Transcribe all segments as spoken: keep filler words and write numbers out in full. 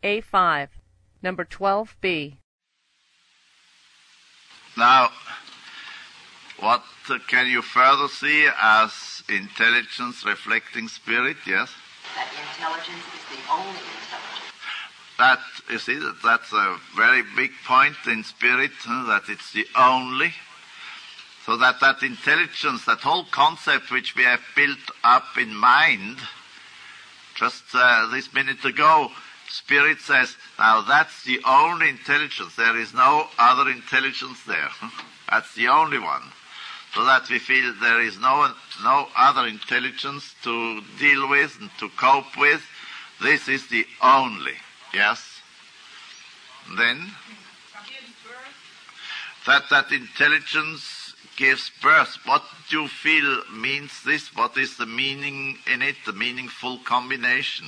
A five, number twelve B. Now, what uh, can you further see as intelligence reflecting spirit? Yes? That intelligence is the only intelligence. That, you see, that that's a very big point in spirit, huh, that it's the only. So that that intelligence, that whole concept which we have built up in mind, just uh, this minute ago, Spirit says, now that's the only intelligence. There is no other intelligence there. That's the only one. So that we feel there is no no other intelligence to deal with and to cope with. This is the only. Yes? Then, that that intelligence gives birth. What do you feel means this? What is the meaning in it, the meaningful combination?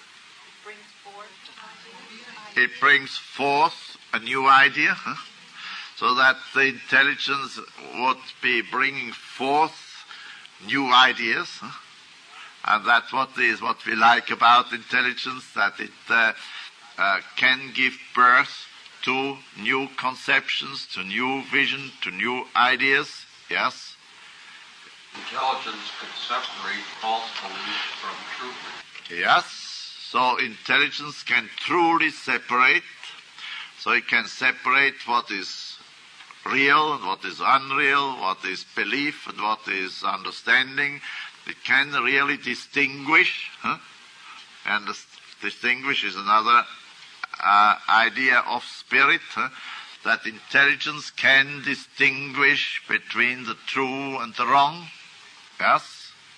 It brings forth a new idea, huh? So that the intelligence would be bringing forth new ideas, huh? And that's what is what we like about intelligence, that it uh, uh, can give birth to new conceptions, to new vision, to new ideas. Yes? Intelligence could separate false beliefs from true beliefs. Yes. So intelligence can truly separate. So it can separate what is real and what is unreal, what is belief and what is understanding. It can really distinguish. Huh? And this distinguish is another uh, idea of spirit, huh? That intelligence can distinguish between the true and the wrong. Yes?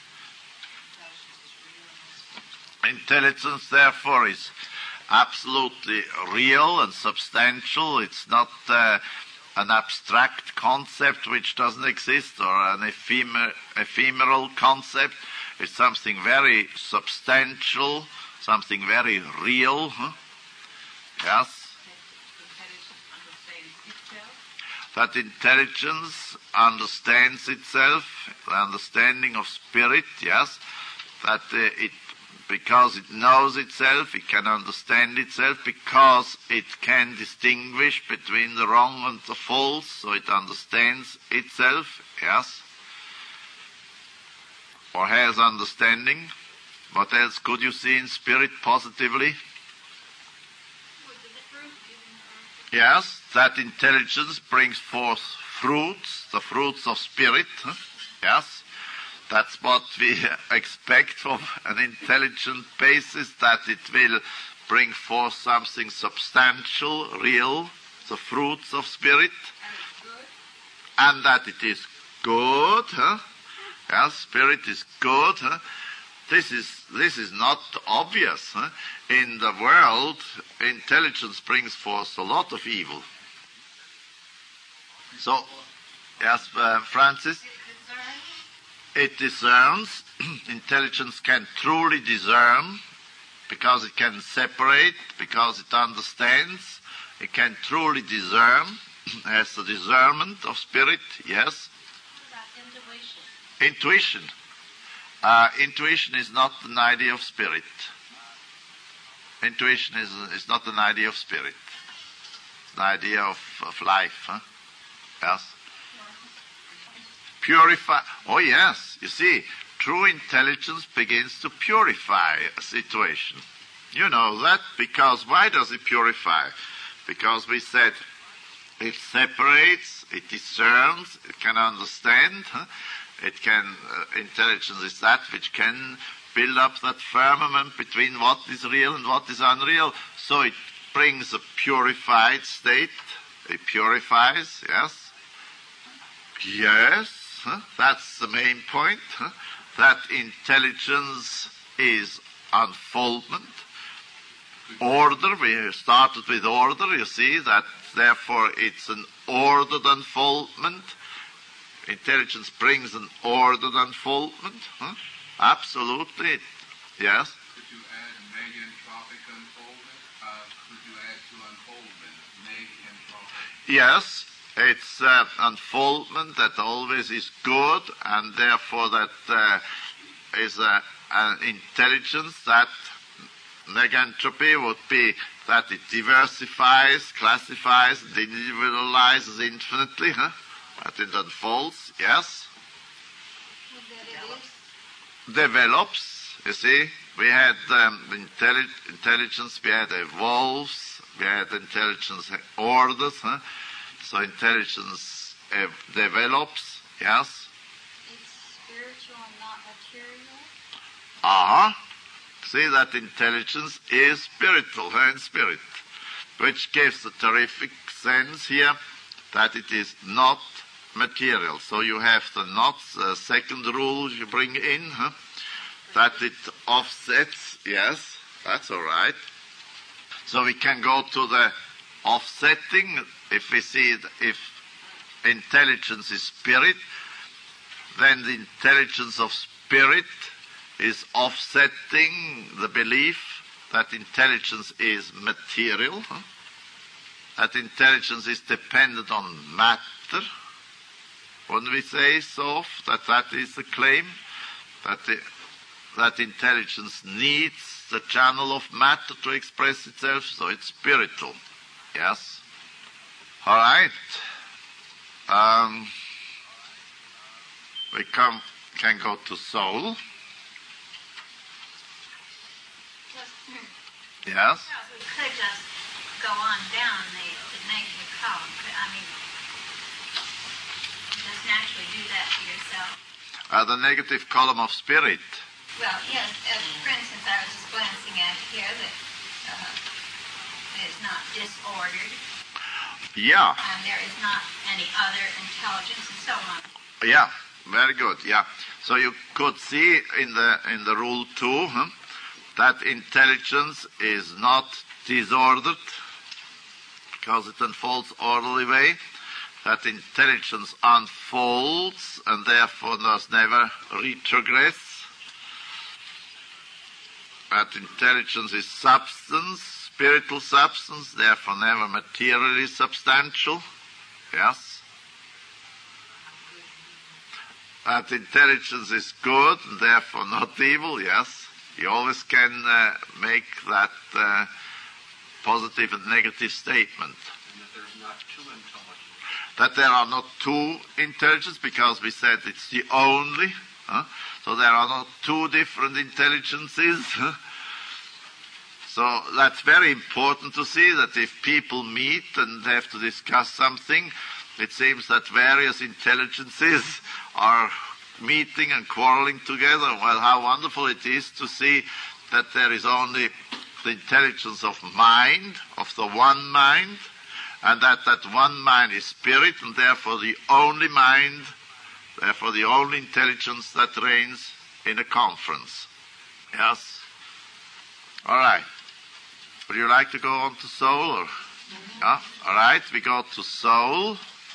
Intelligence, therefore, is absolutely real and substantial. It's not uh, an abstract concept which doesn't exist, or an ephemer- ephemeral concept. It's something very substantial, something very real. Huh? Yes? That intelligence understands itself, the understanding of spirit, yes, that uh, it because it knows itself, it can understand itself, because it can distinguish between the wrong and the false, so it understands itself, yes, or has understanding. What else could you see in spirit positively? Yes, that intelligence brings forth fruits, the fruits of spirit, huh? Yes. That's what we expect from an intelligent basis, that it will bring forth something substantial, real, the fruits of spirit. And, and that it is good. Huh? Yes, spirit is good. Huh? This is this is not obvious. Huh? In the world, intelligence brings forth a lot of evil. So, yes, uh, Francis? It discerns. Intelligence can truly discern, because it can separate, because it understands. It can truly discern, has the discernment of spirit, yes. What about intuition? Intuition. Uh, intuition is not an idea of spirit. Intuition is, is not an idea of spirit. It's an idea of, of life. Huh? Yes. Purify. Oh, yes. You see, true intelligence begins to purify a situation. You know that, because why does it purify? Because we said it separates, it discerns, it can understand. Huh? It can, uh, intelligence is that which can build up that firmament between what is real and what is unreal. So it brings a purified state. It purifies, yes. Yes. Huh? That's the main point. Huh? That intelligence is unfoldment. Order, we started with order, you see, that therefore it's an ordered unfoldment. Intelligence brings an ordered unfoldment. Huh? Absolutely, yes. Could you add megantropic unfoldment? Uh, could you add to unfoldment megantropic? Yes. It's uh, unfoldment that always is good, and therefore that uh, is uh, an intelligence that negentropy would be that it diversifies, classifies, and individualizes infinitely, huh? That it unfolds, yes. Develops, you see. We had um, intelli- intelligence, we had evolves, we had intelligence orders, huh? So intelligence uh, develops, yes. It's spiritual and not material. Uh-huh. See that intelligence is spiritual, huh, in spirit, which gives a terrific sense here that it is not material. So you have the not, the second rule you bring in, huh? That it offsets, yes, that's all right. So we can go to the offsetting. If we see it, if intelligence is spirit, then the intelligence of spirit is offsetting the belief that intelligence is material, huh? That intelligence is dependent on matter. Wouldn't we say so, that that is the claim, that the, that intelligence needs the channel of matter to express itself, so it's spiritual. Yes? All right. Um, we come, can go to soul. Yes? Yeah, we could just go on down the, the negative column. I mean, just naturally do that to yourself. Uh, the negative column of spirit. Well, yes, as, for instance, I was just glancing at here that uh, it is not disordered. Yeah. And there is not any other intelligence and so on. Yeah, very good, yeah. So you could see in the in the rule two, huh, that intelligence is not disordered because it unfolds orderly way. That intelligence unfolds and therefore does never retrogress. That intelligence is substance, spiritual substance, therefore never materially substantial. Yes. That intelligence is good and therefore not evil. Yes. You always can uh, make that uh, positive and negative statement. And that there's not two intelligences. That there are not two intelligences because we said it's the only. Huh? So there are not two different intelligences. Huh? So that's very important to see that if people meet and have to discuss something, it seems that various intelligences are meeting and quarreling together. Well, how wonderful it is to see that there is only the intelligence of mind, of the one mind, and that that one mind is spirit, and therefore the only mind, therefore the only intelligence that reigns in a conference. Yes? All right. Would you like to go on to soul? Or? Yeah? All right, we go to soul.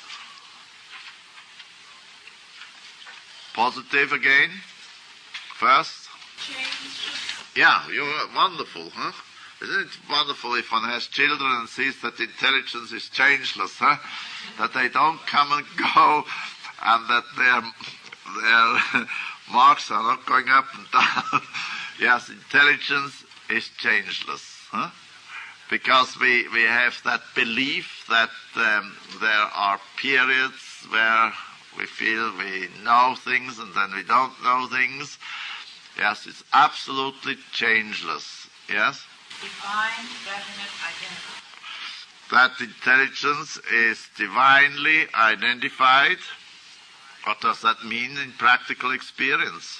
Positive again. First. Yeah, you're wonderful, huh? Isn't it wonderful if one has children and sees that intelligence is changeless, huh? That they don't come and go, and that their their marks are not going up and down. Yes, intelligence is changeless, huh? Because we, we have that belief that um, there are periods where we feel we know things and then we don't know things. Yes, it's absolutely changeless. Yes? Divine, definite, identified. That intelligence is divinely identified. What does that mean in practical experience?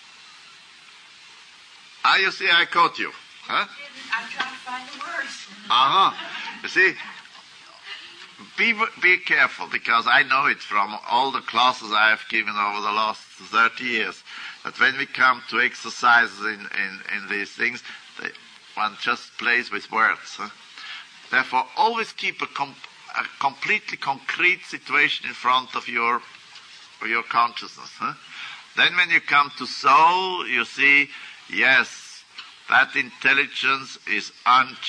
Ah, you see, I caught you. Huh? I'm trying to find the words. Uh-huh. You see, be, be careful, because I know it from all the classes I have given over the last thirty years, that when we come to exercises in, in, in these things, they, one just plays with words. Huh? Therefore, always keep a, com- a completely concrete situation in front of your, of your consciousness. Huh? Then when you come to soul, you see, yes, that intelligence is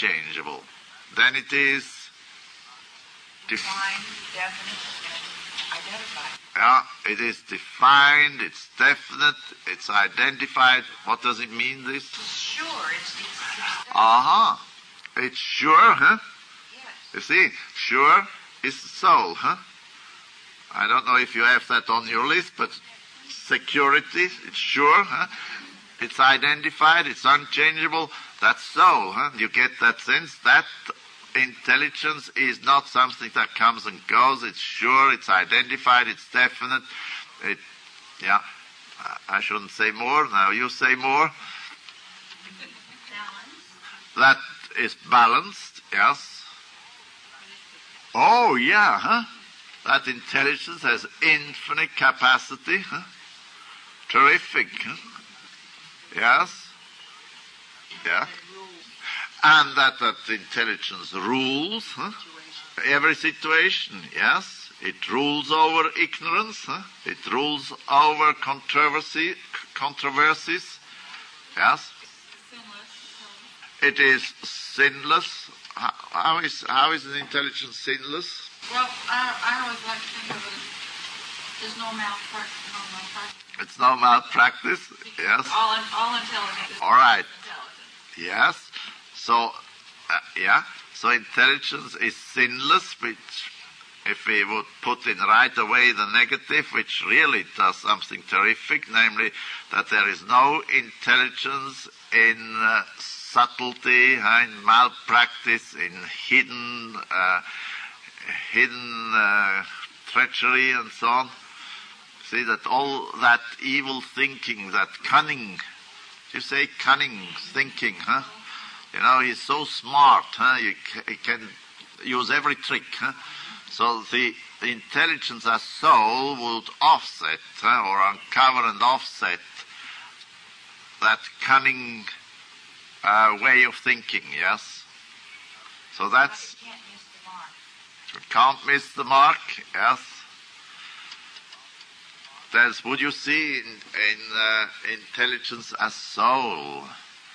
unchangeable. Then it is Divine, definite, Identified. Yeah, it is defined, it's definite, it's identified. What does it mean, this? Sure, it's, it's substantial. Uh-huh. It's sure, huh? Yes. You see, sure is the soul, huh? I don't know if you have that on your list, but security, it's sure, huh? It's identified, it's unchangeable. That's soul, huh? You get that sense. That intelligence is not something that comes and goes. It's sure, it's identified, it's definite. It, yeah, I shouldn't say more. Now you say more. Balance. That is balanced, yes. Oh, yeah, huh? That intelligence has infinite capacity, huh? Terrific, huh? Yes. Yeah. And that that intelligence rules, huh? Every situation, yes. It rules over ignorance, huh? It rules over controversy, controversies, yes. It is sinless. How, how is how is an intelligence sinless? Well, I, I always like to think of it as there's no malpractice. No malpractice. It's no malpractice, yes. All, all intelligence is All right. intelligence. Yes. So, uh, yeah. So intelligence is sinless, which, if we would put in right away the negative, which really does something terrific, namely that there is no intelligence in uh, subtlety, uh, in malpractice, in hidden, uh, hidden uh, treachery and so on. See that all that evil thinking, that cunning, you say cunning thinking, huh? You know, he's so smart, huh? You ca- he can use every trick, huh? So the, the intelligence as soul would offset, huh? Or uncover and offset that cunning uh, way of thinking, yes? So that's... You can't miss the mark. You can't miss the mark, yes? That's what you see in, in uh, intelligence as soul.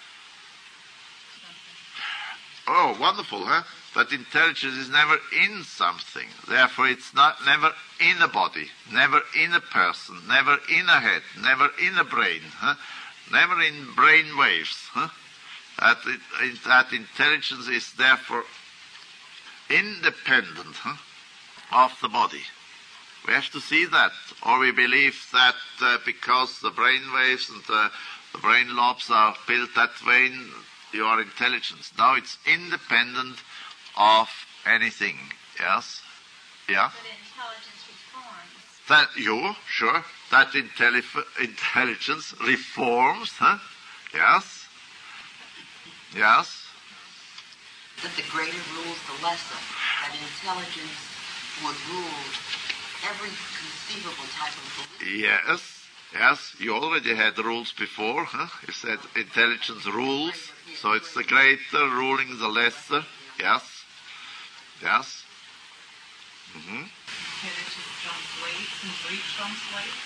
Oh, wonderful, huh? That intelligence is never in something. Therefore, it's not never in a body, never in a person, never in a head, never in a brain, huh? Never in brain waves, huh? That, it, it, that intelligence is therefore independent, huh, of the body. We have to see that, or we believe that uh, because the brain waves and the, the brain lobes are built that way, you are intelligence. No, it's independent of anything. Yes? Yeah? But intelligence reforms. That you, sure. That intelli- intelligence reforms, huh? Yes? Yes? That the greater rules the lesser. That intelligence would rule every conceivable type of belief. Yes. Yes, you already had rules before, huh? You said intelligence rules, so it's the greater ruling the lesser. Yes. Yes. Mm-hmm. Intelligence translates and retranslates.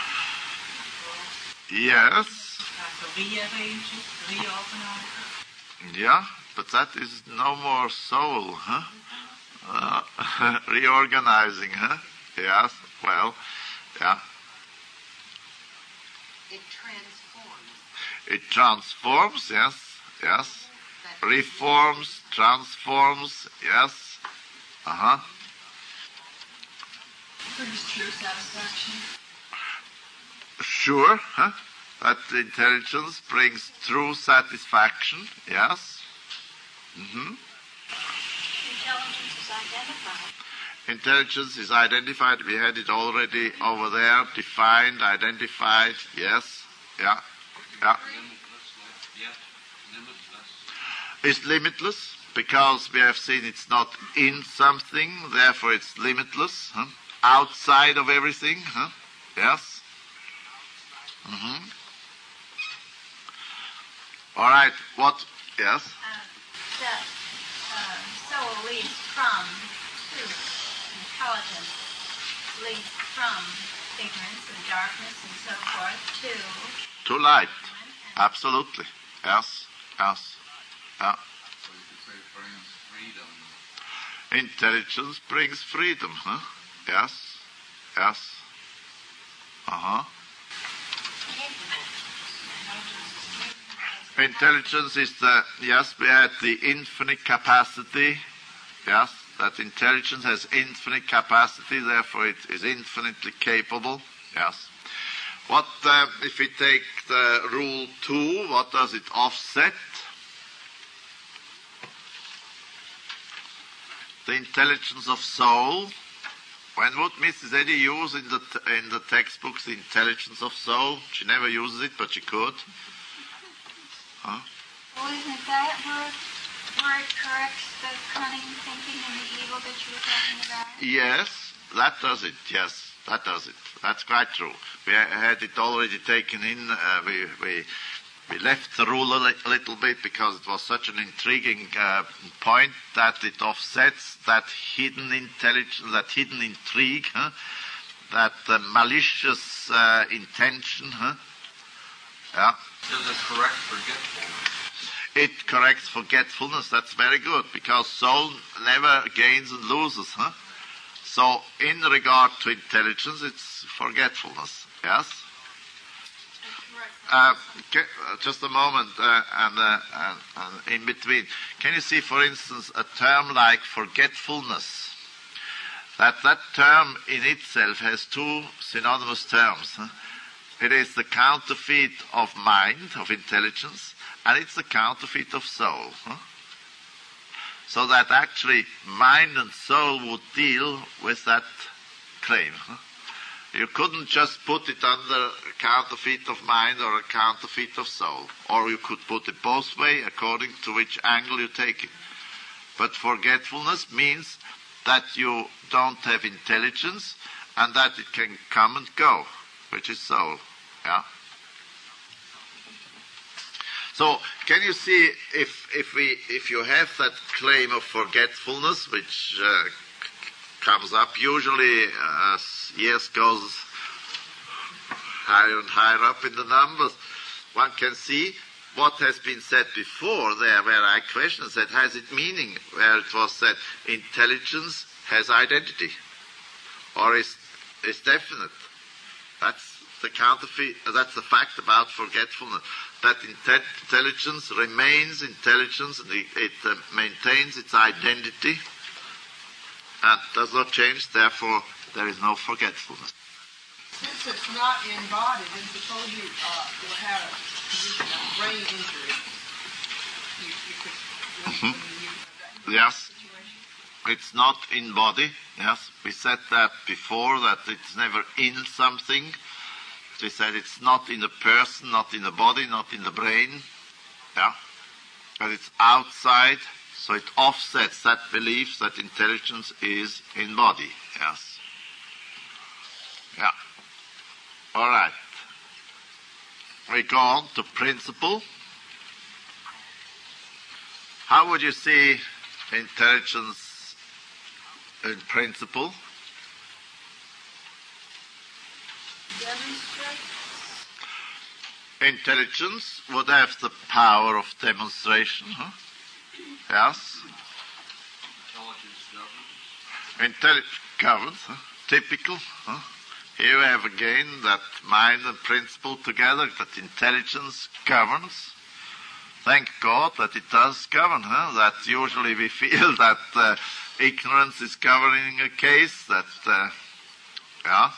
Yes. Also rearranges, reorganizes. Yeah, but that is no more soul, huh? Uh, reorganizing, huh? Yes, well, yeah. It transforms. It transforms, yes, yes. Reforms, transforms, yes. Uh-huh. Brings true satisfaction. Sure, huh? That intelligence brings true satisfaction, yes. Mm-hmm. Intelligence is identified. Intelligence is identified. We had it already over there. Defined, identified. Yes. Yeah. Yeah. Limitless, yet limitless. It's limitless because we have seen it's not in something. Therefore, it's limitless. Huh? Outside of everything. Huh? Yes. Mm-hmm. All right. What? Yes. Uh, the uh, soul leads from to intelligence, leads from ignorance and darkness and so forth to To light. Absolutely. Yes. Yes. Yeah. So you could say brings freedom. Intelligence brings freedom. Huh? Yes. Yes. Uh-huh. Intelligence is the, yes, we had the infinite capacity. Yes, that intelligence has infinite capacity, therefore it is infinitely capable. Yes. What, uh, if we take the rule two, what does it offset? The intelligence of soul. When would Missus Eddy use in the t- in the textbooks the intelligence of soul? She never uses it, but she could. Huh? Well, isn't that where, where it corrects the cunning thinking and the evil that you were talking about? Yes, that does it. Yes, that does it. That's quite true. We had it already taken in. Uh, we we we left the rule a li- little bit because it was such an intriguing uh, point that it offsets that hidden intelligence, that hidden intrigue, huh? that uh, malicious uh, intention. Huh? Yeah. Does it correct forgetfulness? It corrects forgetfulness. That's very good, because soul never gains and loses. Huh? So in regard to intelligence, it's forgetfulness. Yes? Uh, ca- uh, just a moment, uh, and, uh, and, and in between. Can you see, for instance, a term like forgetfulness? That that term in itself has two synonymous terms. Huh? It is the counterfeit of mind, of intelligence, and it's the counterfeit of soul. Huh? So that actually mind and soul would deal with that claim. Huh? You couldn't just put it under a counterfeit of mind or a counterfeit of soul. Or you could put it both ways according to which angle you take it. But forgetfulness means that you don't have intelligence and that it can come and go, which is soul. Yeah. So can you see if if we if you have that claim of forgetfulness, which uh, comes up usually as years goes higher and higher up in the numbers, one can see what has been said before there, where I questioned, said, has it meaning? Where it was said, intelligence has identity, or is is definite. That's the counterfeit. That's the fact about forgetfulness. That inte- intelligence remains intelligence, and it, it uh, maintains its identity, and does not change. Therefore, there is no forgetfulness. Since it's not embodied, and suppose you uh, will have a condition of brain injury, you, you could Mhm. you, Yes. It's not in body. Yes, we said that before, that it's never in something. We said it's not in a person, not in the body, not in the brain. Yeah, but it's outside, so it offsets that belief that intelligence is in body. Yes. Yeah. All right. We go on to principle. How would you see intelligence in principle? Demonstrate. Intelligence would have the power of demonstration. Huh? Yes. Intelligence governs. Intelligence governs. Huh? Typical. Huh? Here we have again that mind and principle together, that intelligence governs. Thank God that it does govern. Huh? That usually we feel that uh, ignorance is governing a case. That, uh, yeah.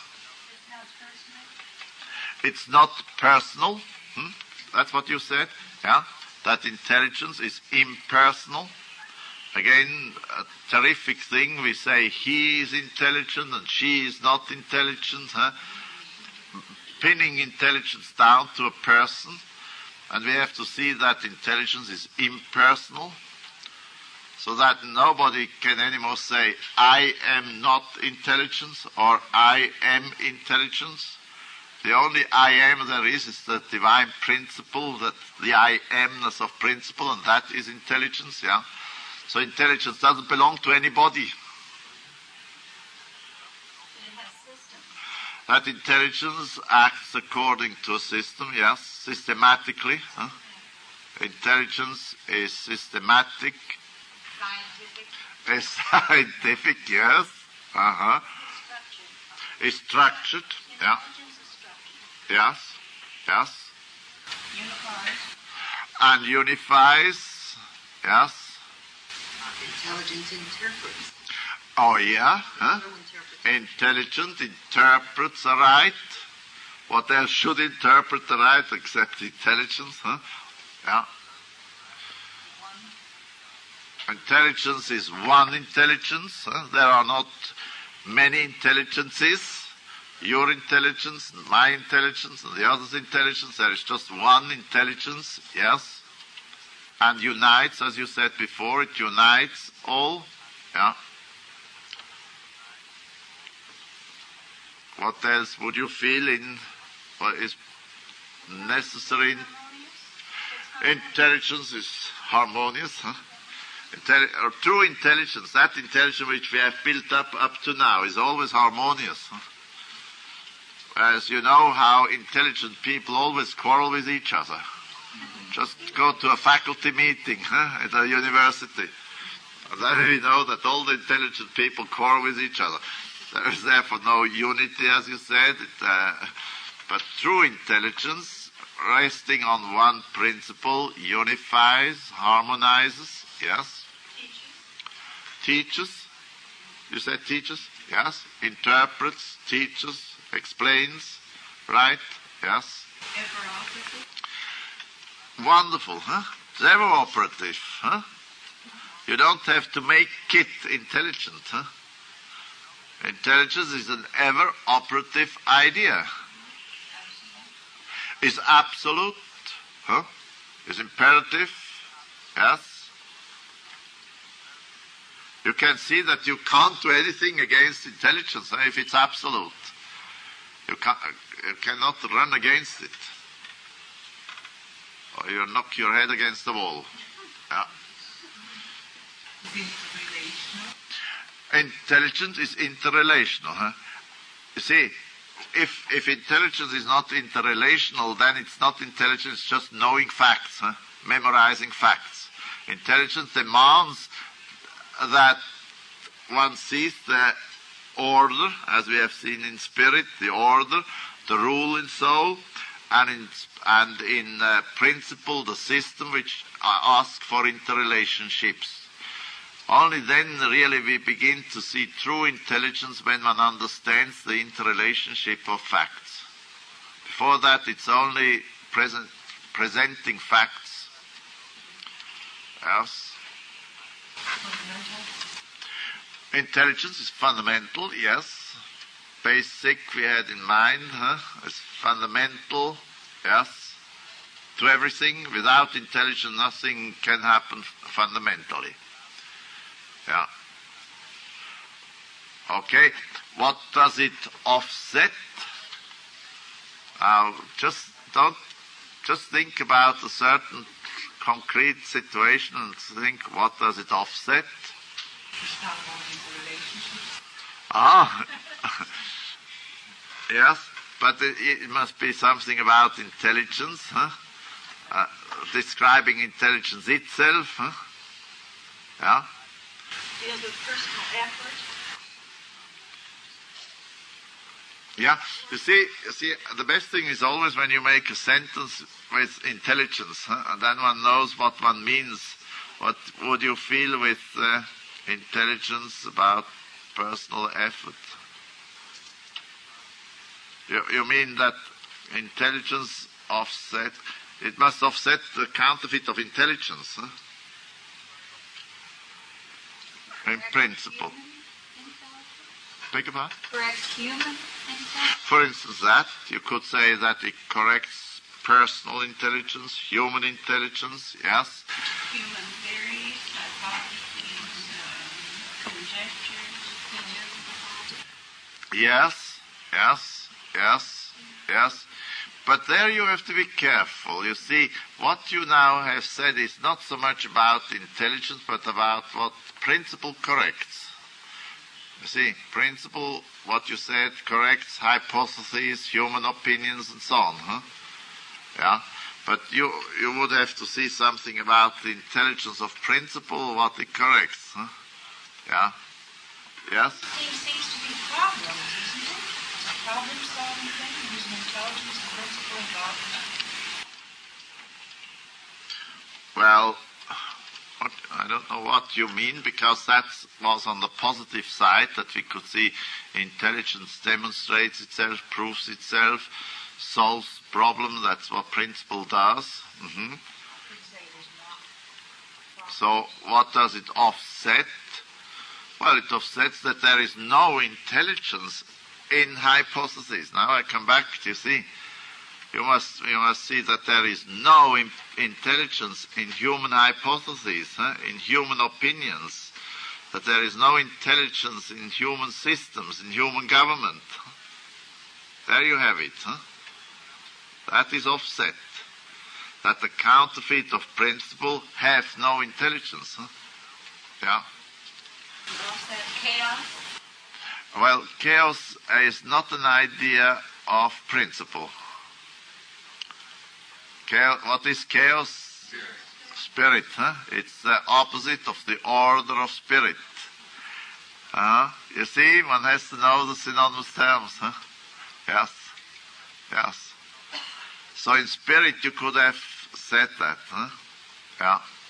It's not personal. Hmm? That's what you said. Yeah. That intelligence is impersonal. Again, a terrific thing. We say he is intelligent and she is not intelligent. Huh? Pinning intelligence down to a person. And we have to see that intelligence is impersonal. So that nobody can anymore say, I am not intelligence or I am intelligence. The only I am there is is the divine principle, that the I amness of principle, and that is intelligence, yeah. So intelligence doesn't belong to anybody. It has systems. That intelligence acts according to a system, yes, systematically. Huh? Intelligence is systematic, Scientific. is scientific, yes. Uh-huh. Structure. is structured. Yeah. Yes. Yes. Unifies. And unifies. Yes. Intelligence interprets. Oh yeah. Huh? Intelligence interprets the right. What else should interpret the right except intelligence? Huh? Yeah. Intelligence is one intelligence. Huh? There are not many intelligences. Your intelligence, and my intelligence, and the other's intelligence. There is just one intelligence, yes. And unites, as you said before, it unites all. Yeah. What else would you feel in what is necessary? Intelligence is harmonious. Huh? Intelli- or true intelligence, that intelligence which we have built up up to now, is always harmonious. Huh? As you know how intelligent people always quarrel with each other. Just go to a faculty meeting huh, at a university. And then we know that all the intelligent people quarrel with each other. There is therefore no unity, as you said. It, uh, but true intelligence, resting on one principle, unifies, harmonizes, yes. Teaches. You said teaches? Yes. Interprets, teaches, explains, right? Yes. Ever operative? Wonderful, huh? It's ever operative, huh? You don't have to make it intelligent, huh? Intelligence is an ever operative idea. Is absolute, huh? Is imperative, yes. You can see that you can't do anything against intelligence huh, if it's absolute. You, can, you cannot run against it. Or you knock your head against the wall. Yeah. Intelligence is interrelational. Huh? You see, if if intelligence is not interrelational, then it's not intelligence, it's just knowing facts, huh? Memorizing facts. Intelligence demands that one sees the order, as we have seen in spirit, the order, the rule in soul, and in, and in uh, principle, the system which asks for interrelationships. Only then really we begin to see true intelligence when one understands the interrelationship of facts. Before that it's only present, presenting facts. Yes. Intelligence is fundamental, yes. Basic we had in mind, huh? It's fundamental, yes. To everything. Without intelligence nothing can happen fundamentally. Yeah. Okay. What does it offset? Uh, just don't just think about a certain concrete situation and think, what does it offset? Ah. Yes, but it, it must be something about intelligence, huh? Uh, describing intelligence itself, huh? Yeah. Deals with personal effort. Yeah, you see, you see, the best thing is always when you make a sentence with intelligence, huh? And then one knows what one means. What would you feel with uh, intelligence about personal effort? You, you mean that intelligence offset, it must offset the counterfeit of intelligence, huh? In principle. Beg your pardon? Corrects human intelligence? For instance, that, you could say that it corrects personal intelligence, human intelligence, yes. Human theories, hypotheses, uh, conjectures, theories. Yes, yes, yes, yes. But there you have to be careful. You see, what you now have said is not so much about intelligence, but about what principle corrects. You see, principle, what you said, corrects hypotheses, human opinions, and so on. Huh? Yeah. But you you would have to see something about the intelligence of principle, what it corrects. Huh? Yeah. Yes? There seems to be problems, isn't it? problem-solving thing, using intelligence and principle involved in that? Well, what, I don't know what you mean, because that was on the positive side, that we could see intelligence demonstrates itself, proves itself, solves problems. That's what principle does. Mm-hmm. So what does it offset? Well, it offsets that there is no intelligence in hypotheses. Now I come back, you see. You must, you must see that there is no in, intelligence in human hypotheses, huh? In human opinions, that there is no intelligence in human systems, in human government. There you have it. Huh? That is offset. That the counterfeit of principle has no intelligence. Huh? Yeah. Offset chaos? Well, chaos is not an idea of principle. Chaos, what is chaos? Spirit. Spirit, huh? It's the opposite of the order of spirit. Uh, you see, one has to know the synonymous terms. Huh? Yes. Yes. So in spirit you could have said that. Huh? Yeah.